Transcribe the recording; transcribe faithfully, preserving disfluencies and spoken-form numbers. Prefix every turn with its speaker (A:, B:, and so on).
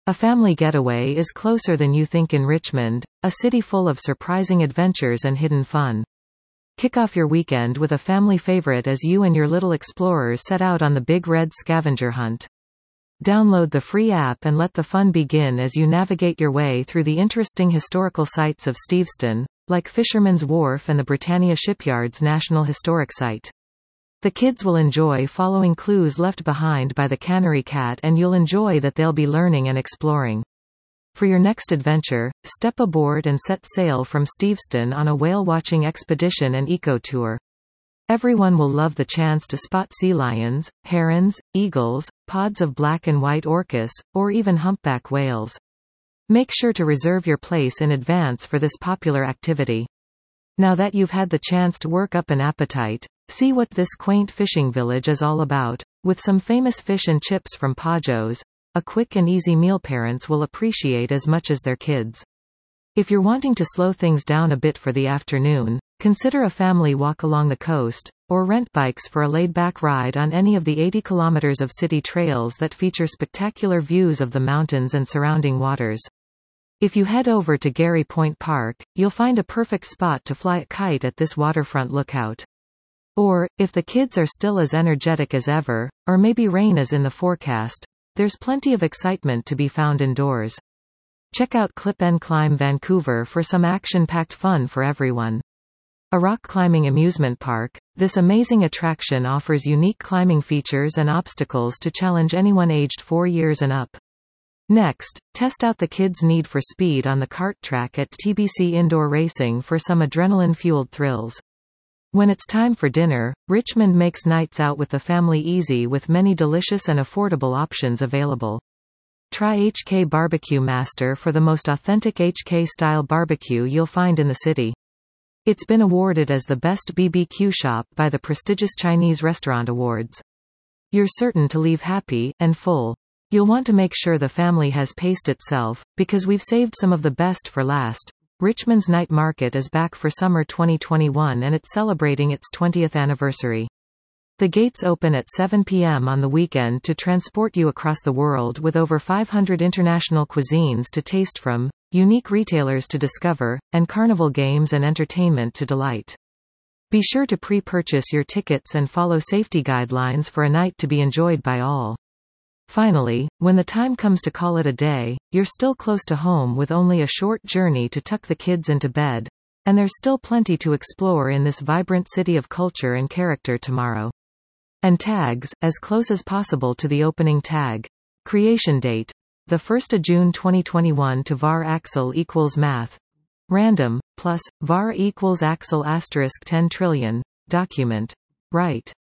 A: A family getaway is closer than you think in Richmond, a city full of surprising adventures and hidden fun. Kick off your weekend with a family favorite as you and your little explorers set out on the Big Red scavenger hunt. Download the free app and let the fun begin as you navigate your way through the interesting historical sites of Steveston, like Fisherman's Wharf and the Britannia Shipyard's National Historic Site. The kids will enjoy following clues left behind by the Canary Cat, and you'll enjoy that they'll be learning and exploring. For your next adventure, step aboard and set sail from Steveston on a whale-watching expedition and eco-tour. Everyone will love the chance to spot sea lions, herons, eagles, pods of black and white orcas, or even humpback whales. Make sure to reserve your place in advance for this popular activity. Now that you've had the chance to work up an appetite, see what this quaint fishing village is all about, with some famous fish and chips from Pajo's, a quick and easy meal parents will appreciate as much as their kids. If you're wanting to slow things down a bit for the afternoon, consider a family walk along the coast, or rent bikes for a laid-back ride on any of the eighty kilometers of city trails that feature spectacular views of the mountains and surrounding waters. If you head over to Gary Point Park, you'll find a perfect spot to fly a kite at this waterfront lookout. Or, if the kids are still as energetic as ever, or maybe rain is in the forecast, there's plenty of excitement to be found indoors. Check out Clip and Climb Vancouver for some action-packed fun for everyone. A rock climbing amusement park, this amazing attraction offers unique climbing features and obstacles to challenge anyone aged four years and up. Next, test out the kids' need for speed on the kart track at T B C Indoor Racing for some adrenaline-fueled thrills. When it's time for dinner, Richmond makes nights out with the family easy with many delicious and affordable options available. Try H K Barbecue Master for the most authentic H K-style barbecue you'll find in the city. It's been awarded as the best B B Q shop by the prestigious Chinese Restaurant Awards. You're certain to leave happy and full. You'll want to make sure the family has paced itself, because we've saved some of the best for last. Richmond's Night Market is back for summer twenty twenty-one and it's celebrating its twentieth anniversary. The gates open at seven p m on the weekend to transport you across the world with over five hundred international cuisines to taste from, unique retailers to discover, and carnival games and entertainment to delight. Be sure to pre-purchase your tickets and follow safety guidelines for a night to be enjoyed by all. Finally, when the time comes to call it a day, you're still close to home with only a short journey to tuck the kids into bed, and there's still plenty to explore in this vibrant city of culture and character tomorrow. And tags, as close as possible to the opening tag. Creation date: the first of June twenty twenty-one to var axle equals math. Random, plus, var equals axle asterisk ten trillion. Document. Right.